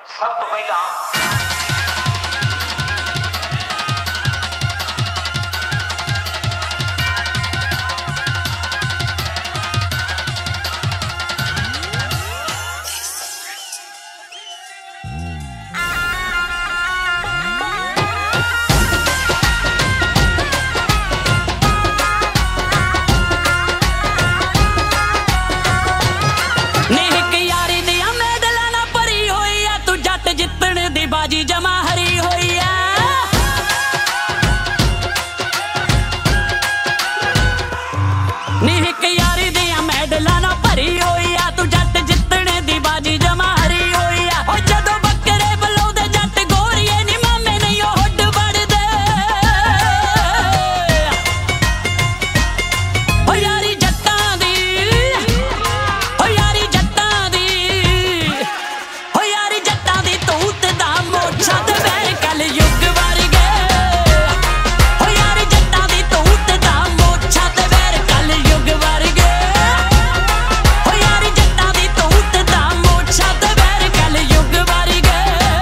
ਸਭ ਤੋਂ ਪਹਿਲਾਂ बाजी जमा हरी होई है नी एक यारी दिया मैडला ना भरी होई है तू जट जितने दी बाजी जमा हरी होई है ओ जदों बकरे बलाउंदे जट गोरीए नी मामे नहीं ओ हुड वड़दे ओ यारी जट्टां दी ओ यारी जट्टां दी ओ यारी जट्टां दी तूत दा मोछा ते वैर कल युग वर्गे ओ यारी जट्टां दी तूत दा मोछा ते वैर कल युग वर्गे ओ यारी जट्टां दी तूत दा मोछा ते वैर कल युग वर्गे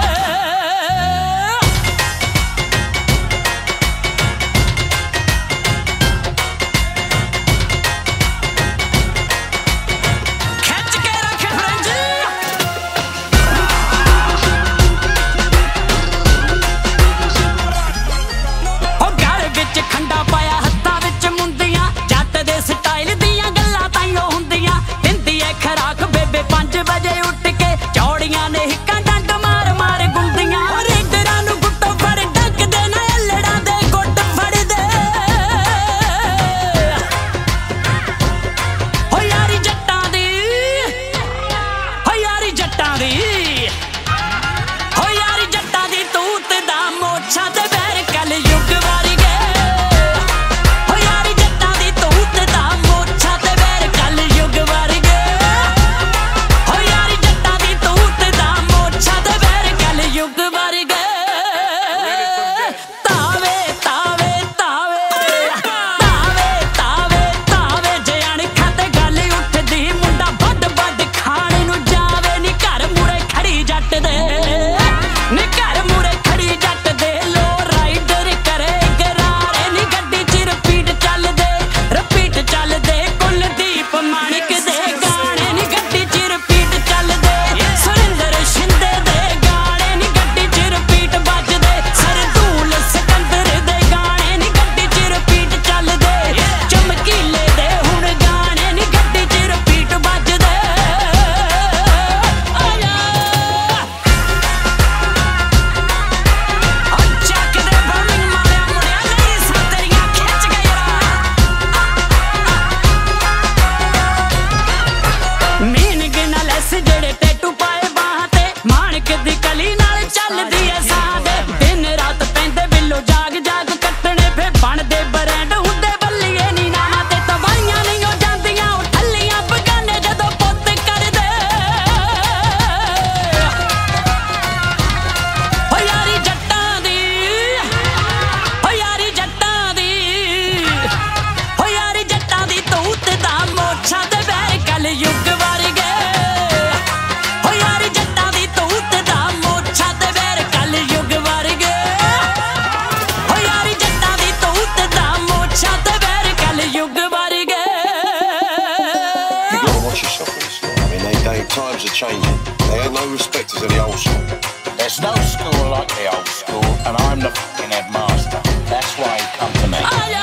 खिंच के रख फ्रंज ओ गल विच खंडा पाया हत्थां विच मुंदियां जट दे स्टाइल दियां गल्लां ताईं हुंदियां दिंदी ऐ खराक बेबे 5 वजे उठ के चौड़ियां ने हिक्कां डंड मार मार गुंदियां ओ रेडरां नूं गुੱਟੋਂ फड़ डकदे ना अल्लड़ां दे गुੱਟ फड़दे ओ यारी जट्टां दी ओ यारी जट्टां दी हो यारी जट्टां दी तूत दा मोछा ते वैर कल युग वर्गे हो यारी जट्टां दी तूत दा मोछा ते वैर कल युग वर्गे हो यारी जट्टां दी तूत दा मोछा ते वैर कल युग वर्गे तावे तावे तावे तावे तावे तावे जे अणखा ते गल उठदी मुंडा ਵੱਡ ਵੱਡ ਖਾਣੇ ਨੂੰ ਜਾਵੇ ਨੀ ਘਰ ਮੂਰੇ ਖੜੀ ਜੱਟ ਦੇ ਨੀ ਘਰ ਮੂਰੇ ਖੜੀ ਜੱਟ ਦੇ ਲੋ ਰਾਈਡਰ ਕਰੇ ਗਰਾਰੇ ਨੀ ਗੱਡੀ 'ਚ ਰਿਪੀਟ ਚੱਲਦੇ ਕੁਲਦੀਪ ਮਾਣਿਕ ਦੇ ਗਾਣੇ ਨੀ ਗੱਡੀ 'ਚ ਰਿਪੀਟ ਚੱਲਦੇ ਸੁਰਿੰਦਰ ਸ਼ਿੰਦੇ ਦੇ ਗਾਣੇ ਨੀ ਗੱਡੀ 'ਚ ਰਿਪੀਟ ਵੱਜਦੇ ਸਰਦੂਲ ਸਿਕੰਦਰ ਦੇ ਗਾਣੇ ਨੀ ਗੱਡੀ 'ਚ ਰਿਪੀਟ ਚੱਲਦੇ ਚਮਕੀਲੇ ਦੇ ਹੁਣ ਗਾਣੇ ਨੀ ਗੱਡੀ 'ਚ ਰਿਪੀਟ ਵੱਜਦੇ ਆਇਆ ਚੱਕ ਦੇ ਬਰਨਿੰਗ ਮਾਰਿਆ ਮੁੜਿਆ ਨਹੀਂ ਸੰਤਰੀਆਂ ਖਿੱਚ ਗਏ ਮੀਨਿੰਗ ਨਾਲ ਐਸ ਜਿਹੜੇ ਟੈਟੂ ਪਾਏ ਬਾਹਾਂ ਤੇ ਮਾਣਕ ਦੀ ਕਲੀ ਨਾਲ ਚੱਲਦੀ ਐ ਸਾਹ ਦੇ ਦਿਨ ਰਾਤ ਪੈਂਦੇ ਬਿੱਲੋ ਜਾਗ ਜਾਗ ਕੱਟਣੇ ਫੇ ਬਣਦੇ ਬ੍ਰਾਂਡ ਹੁੰਦੇ ਬੱਲੀਏ ਨੀ ਨਾਵਾਂ ਤੇ ਤਵਾਈਆਂ ਨਹੀਂ ਉਹ ਜਾਂਦੀਆਂ ਉਹ ਠੱਲੀਆਂ ਬਗਾਨੇ ਜਦੋਂ ਪੁੱਤ ਕਰਦੇ ਓ ਯਾਰੀ ਜੱਟਾਂ ਦੀ ਓ ਯਾਰੀ ਜੱਟਾਂ ਦੀ ਓ ਯਾਰੀ ਜੱਟਾਂ ਦੀ ਤੂਤ ਦਾ ਮੋਛਾ ਤੇ ਵੈਰ ਕਲ ਯੁਗ ਵਰਗੇ ਓ ਯਾਰੀ ਜੱਟਾਂ ਦੀ ਤੂਤ ਦਾ ਮੋਛਾ ਤੇ ਵੈਰ ਕਲ ਯੁਗ ਵਰਗੇ ਓ ਯਾਰੀ ਜੱਟਾਂ ਦੀ ਤੂਤ ਦਾ ਮੋਛਾ ਤੇ ਵੈਰ ਕਲ ਯੁਗ ਵਰਗੇ You gotta watch yourself with this lot. I mean, times are changing. They ain't no respecters of the old school. There's no school like the old school, and I'm the fucking headmaster. That's why you come to me. ਆਇਆ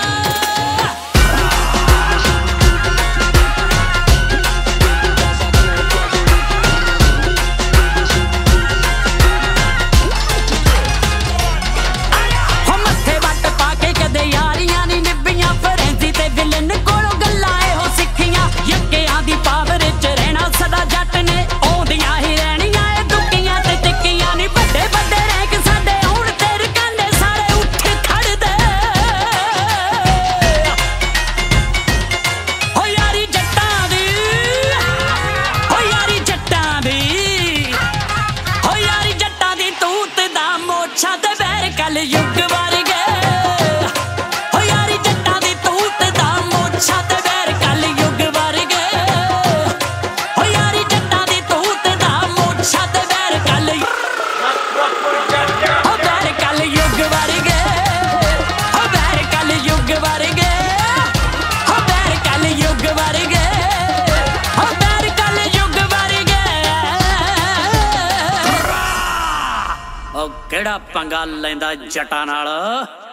ਹੋ ਮੱਥੇ ਵੱਟ ਪਾ ਕੇ ਕਦੇ ਯਾਰੀਆਂ ਨੀ ਨਿਭੀਆਂ ਫਰੈਂਜ਼ੀ ਤੇ villain ਕੋਲੋਂ ਗੱਲਾਂ ਇਹੋ ਸਿੱਖੀਆਂ ਯੱਕਿਆਂ ਦੀ ਪਾਵਰ 'ਚ ਰਹਿਣਾ ਸਦਾ ਜੱਟ ਨੇ ਆਉਂਦੀਆਂ ਹੀ ਰਹਿਣੀਆਂ ਇਹ ਦੁੱਕੀਆਂ ਤੇ ਟਿੱਕੀਆਂ ਨੀ ਵੱਡੇ ਵੱਡੇ ਰੈਂਕ ਸਾਡੇ ਹੁਣ ਤੇ ਰਕਾਨੇ ਸਾਰੇ ਉੱਠ ਖੜਦੇ ਹੋ ਯਾਰੀ ਜੱਟਾਂ ਦੀ ਹੋ ਯਾਰੀ ਜੱਟਾਂ ਦੀ ਹੋ ਯਾਰੀ ਜੱਟਾਂ ਦੀ ਤੂਤ ਦਾ ਮੋਛਾ ਤੇ ਵੈਰ ਕਲ ਯੁਗ ਵਰਗੇ ਹੋ ਯਾਰੀ ਜੱਟਾਂ ਦੀ ਤੂਤ ਦਾ ਮੋਛਾ ਤੇ ਵੈਰ ਕਲ ਯੁਗ ਵਰਗੇ ਹੋ ਯਾਰੀ ਜੱਟਾਂ ਦੀ ਤੂਤ ਦਾ ਮੋਛਾ ਤੇ ਵੈਰ ਕਲ ਉਹ ਕਿਹੜਾ ਪੰਗਾ ਲੈਂਦਾ ਜੱਟਾਂ ਨਾਲ।